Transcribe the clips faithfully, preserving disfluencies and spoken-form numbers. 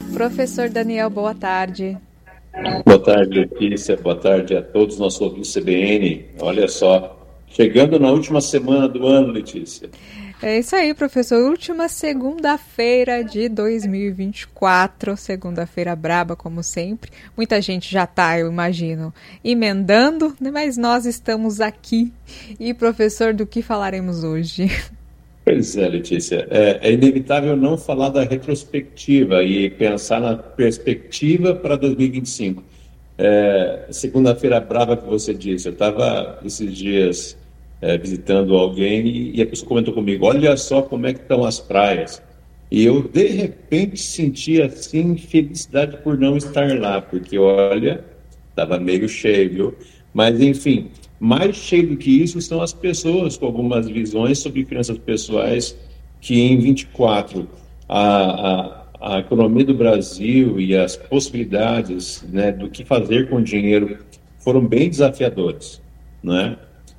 Professor Daniel, boa tarde. Boa tarde, Letícia. Boa tarde a todos os nossos ouvintes C B N. Olha só, chegando na última semana do ano, Letícia. É isso aí, professor. Última segunda-feira de dois mil e vinte e quatro, segunda-feira braba, como sempre. Muita gente já está, eu imagino, emendando, mas nós estamos aqui. E, professor, do que falaremos hoje? Pois é, Letícia. É, é inevitável não falar da retrospectiva e pensar na perspectiva para dois mil e vinte e cinco. É, segunda-feira brava que você disse. Eu estava esses dias é, visitando alguém e, e a pessoa comentou comigo, olha só como é que estão as praias. E eu, de repente, senti, assim, felicidade por não estar lá, porque, olha, estava meio cheio, viu? Mas, enfim, mais cheio do que isso são as pessoas com algumas visões sobre finanças pessoais que, em vinte e quatro, a, a, a economia do Brasil e as possibilidades, né, do que fazer com o dinheiro foram bem desafiadores, né?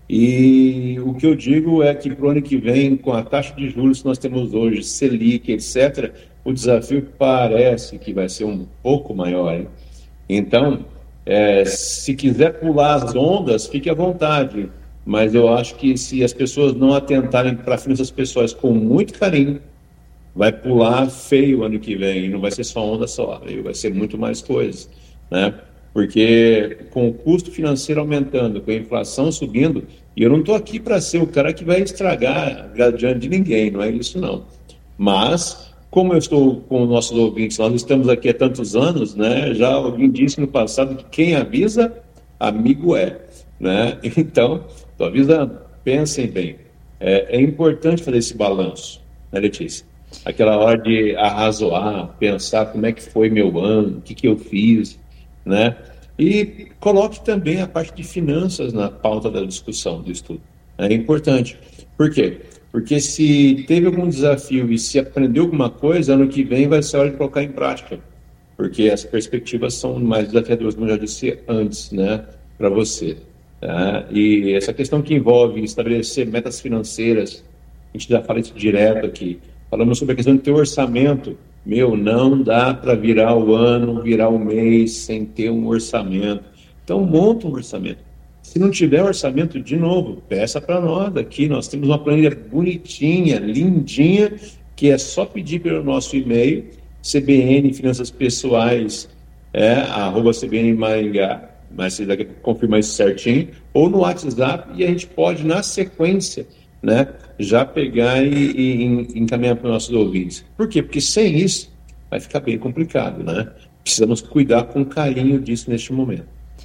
E o que eu digo é que para o ano que vem, com a taxa de juros que nós temos hoje, Selic, etcétera, o desafio parece que vai ser um pouco maior, hein? Então, é, se quiser pular as ondas, fique à vontade, mas eu acho que se as pessoas não atentarem para finanças pessoais com muito carinho, vai pular feio ano que vem, e não vai ser só onda só, vai ser muito mais coisas, né? Porque com o custo financeiro aumentando, com a inflação subindo, e eu não estou aqui para ser o cara que vai estragar diante de ninguém, não é isso não. Mas, como eu estou com os nossos ouvintes, nós estamos aqui há tantos anos, né? Já alguém disse no passado que quem avisa, amigo é, né? Então, estou avisando, pensem bem. É, é importante fazer esse balanço, né, Letícia? Aquela hora de arrazoar, pensar como é que foi meu ano, o que, que eu fiz, né? E coloque também a parte de finanças na pauta da discussão, do estudo. É importante. Por quê? Porque se teve algum desafio e se aprendeu alguma coisa, ano que vem vai ser hora de colocar em prática. Porque as perspectivas são mais desafiadoras, como eu já disse antes, né, para você. Tá? E essa questão que envolve estabelecer metas financeiras, a gente já fala isso direto aqui. Falamos sobre a questão de ter orçamento. Meu, não dá para virar o ano, virar o mês sem ter um orçamento. Então, monta um orçamento. Se não tiver orçamento, de novo, peça para nós aqui. Nós temos uma planilha bonitinha, lindinha, que é só pedir pelo nosso e-mail, C B N Finanças Pessoais, é, arroba C B N Maringá, mas você deve confirmar isso certinho, ou no WhatsApp, e a gente pode, na sequência, né, já pegar e, e encaminhar para os nossos ouvintes. Por quê? Porque sem isso vai ficar bem complicado, né? Precisamos cuidar com carinho disso neste momento.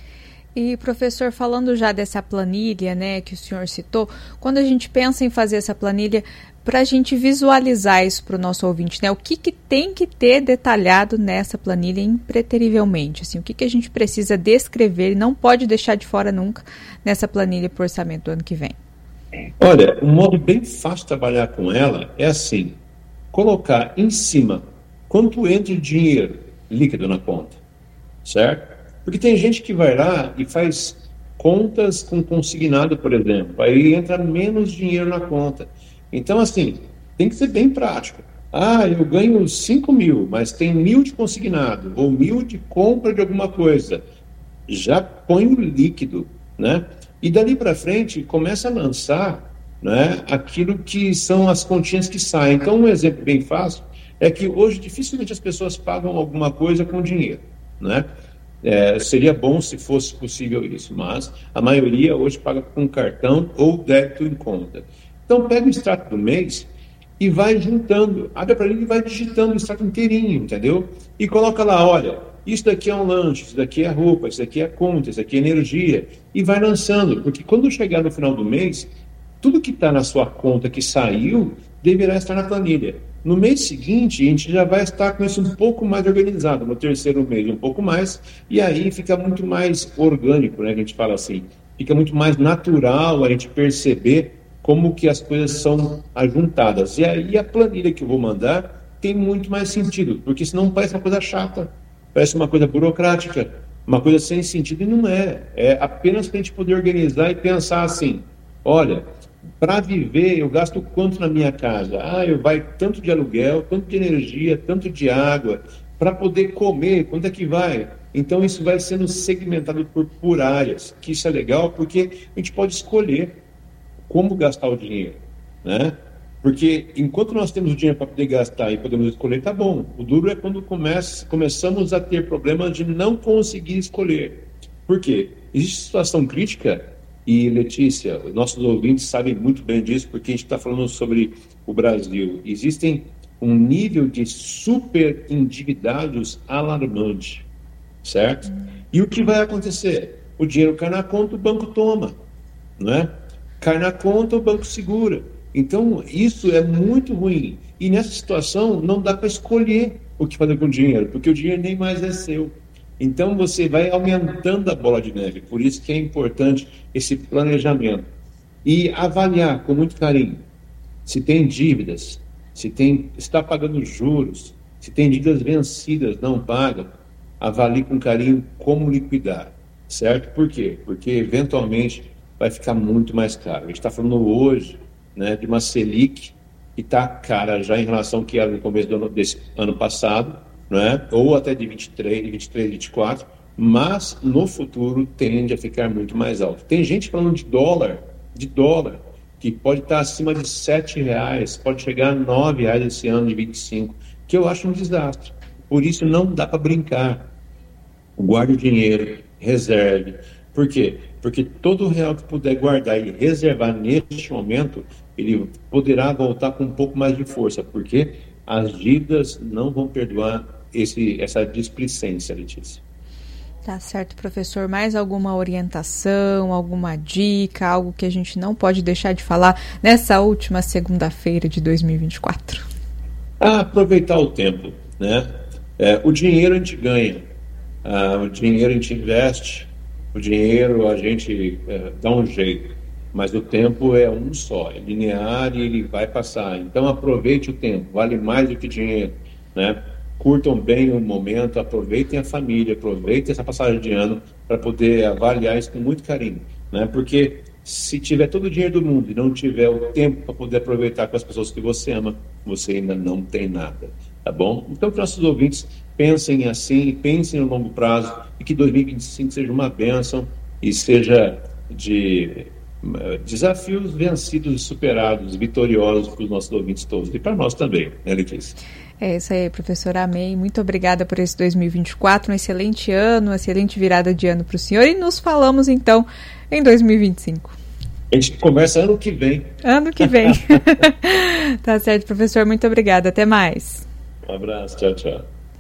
E, professor, falando já dessa planilha, né, que o senhor citou, quando a gente pensa em fazer essa planilha, para a gente visualizar isso para o nosso ouvinte, né, o que, que tem que ter detalhado nessa planilha impreterivelmente? Assim, o que, que a gente precisa descrever e não pode deixar de fora nunca nessa planilha para o orçamento do ano que vem? Olha, um modo bem fácil de trabalhar com ela é assim, colocar em cima quanto entra de dinheiro líquido na conta, certo? Porque tem gente que vai lá e faz contas com consignado, por exemplo, aí entra menos dinheiro na conta. Então, assim, tem que ser bem prático. Ah, eu ganho cinco mil, mas tem mil de consignado, ou mil de compra de alguma coisa. Já põe o líquido, né? E dali para frente começa a lançar, né, aquilo que são as continhas que saem. Então, um exemplo bem fácil é que hoje dificilmente as pessoas pagam alguma coisa com dinheiro, né? É, seria bom se fosse possível isso, mas a maioria hoje paga com cartão ou débito em conta. Então, pega o extrato do mês e vai juntando, abre para ele e vai digitando o extrato inteirinho, entendeu? E coloca lá, olha, isso daqui é um lanche, isso daqui é roupa, isso daqui é conta, isso daqui é energia, e vai lançando, porque quando chegar no final do mês, tudo que está na sua conta que saiu, deverá estar na planilha. No mês seguinte, a gente já vai estar com isso um pouco mais organizado, no terceiro mês um pouco mais, e aí fica muito mais orgânico, né, que a gente fala assim, fica muito mais natural a gente perceber como que as coisas são ajuntadas. E aí a planilha que eu vou mandar tem muito mais sentido, porque senão parece uma coisa chata, parece uma coisa burocrática, uma coisa sem sentido, e não é. É apenas para a gente poder organizar e pensar assim, olha, para viver eu gasto quanto na minha casa? Ah, eu vai tanto de aluguel, tanto de energia, tanto de água, para poder comer, quanto é que vai? Então isso vai sendo segmentado por, por áreas, que isso é legal porque a gente pode escolher como gastar o dinheiro, né? Porque enquanto nós temos o dinheiro para poder gastar e podemos escolher, tá bom. O duro é quando começa, começamos a ter problemas de não conseguir escolher. Por quê? Existe situação crítica, e Letícia, nossos ouvintes sabem muito bem disso, porque a gente está falando sobre o Brasil. Existem um nível de super endividados alarmante, certo? E o que vai acontecer? O dinheiro cai na conta, o banco toma, não é? Cai na conta, o banco segura. Então, isso é muito ruim. E nessa situação, não dá para escolher o que fazer com o dinheiro, porque o dinheiro nem mais é seu. Então, você vai aumentando a bola de neve. Por isso que é importante esse planejamento. E avaliar com muito carinho se tem dívidas, se tem, está pagando juros, se tem dívidas vencidas, não paga. Avalie com carinho como liquidar, certo? Por quê? Porque, eventualmente, vai ficar muito mais caro. A gente está falando hoje, né, de uma Selic que está cara já em relação ao que era no começo do ano, desse ano passado, né, ou até de vinte e três, vinte e três, vinte e quatro, mas no futuro tende a ficar muito mais alto. Tem gente falando de dólar, de dólar, que pode estar acima de sete reais, pode chegar a nove reais esse ano de vinte e cinco, que eu acho um desastre. Por isso não dá para brincar. Guarde o dinheiro, reserve. Por quê? Porque todo real que puder guardar e reservar neste momento, ele poderá voltar com um pouco mais de força, porque as dívidas não vão perdoar esse, essa displicência, Letícia. Tá certo, professor. Mais alguma orientação, alguma dica, algo que a gente não pode deixar de falar nessa última segunda-feira de dois mil e vinte e quatro? Ah, aproveitar o tempo, né? É, o dinheiro a gente ganha, ah, o dinheiro a gente investe, o dinheiro a gente é, dá um jeito, mas o tempo é um só, é linear e ele vai passar. Então aproveite o tempo, vale mais do que dinheiro, né? Curtam bem o momento, aproveitem a família, aproveitem essa passagem de ano para poder avaliar isso com muito carinho, né? Porque se tiver todo o dinheiro do mundo e não tiver o tempo para poder aproveitar com as pessoas que você ama, você ainda não tem nada, tá bom? Então, que nossos ouvintes pensem assim, pensem no longo prazo e que dois mil e vinte e cinco seja uma bênção e seja de uh, desafios vencidos e superados, vitoriosos para os nossos ouvintes todos e para nós também, né, Letícia? É isso aí, professor. Amém. Muito obrigada por esse dois mil e vinte e quatro, um excelente ano, uma excelente virada de ano para o senhor e nos falamos então em dois mil e vinte e cinco. A gente conversa ano que vem. Ano que vem. Tá certo, professor. Muito obrigada. Até mais. Um abraço. Tchau, tchau.